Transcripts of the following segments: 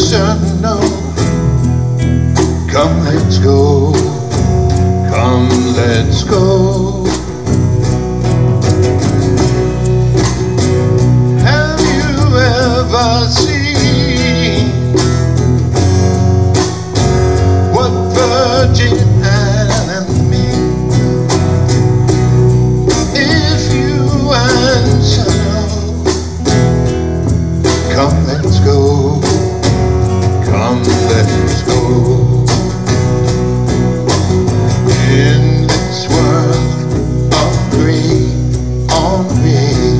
answer no. Come, let's go. Come, let's go. Have you ever seen what virgin and me? If you answer no, come, let's go. Come, let's go. In this world of gray on gray,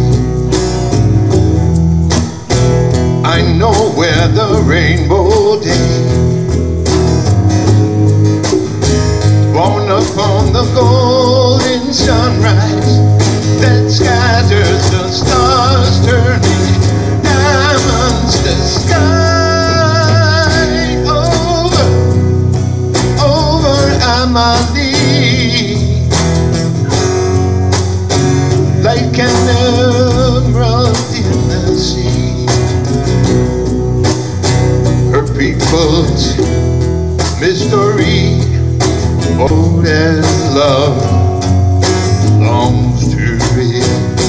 I know where the rainbow day, born upon the golden sunrise that scatters the stars, turning diamonds to sky. Over Amelie, like an emerald in the sea. Her people's mystery, oh, and love longs to read.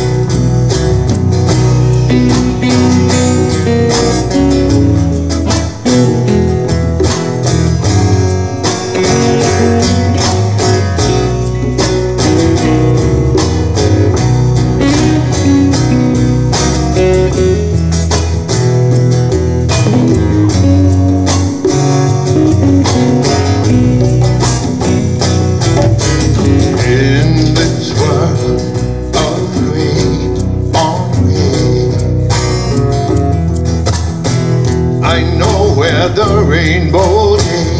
I know where the rainbow day,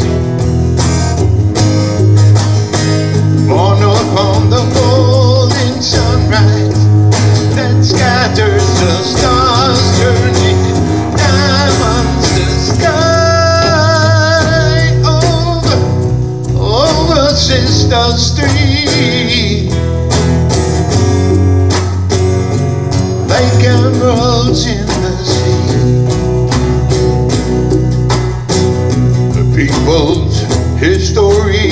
born upon the golden sunrise that scatters the stars, turning diamonds to sky. Over Sister Street, like emeralds in the sea. People's history,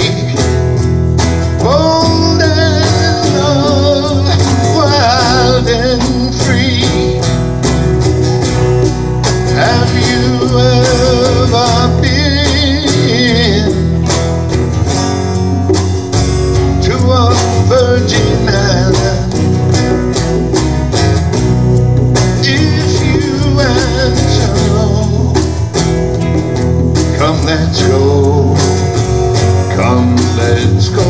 bold and love, wild and free. Have you ever been to a virgin island? If you answer no, come, let's go. Come, let's go.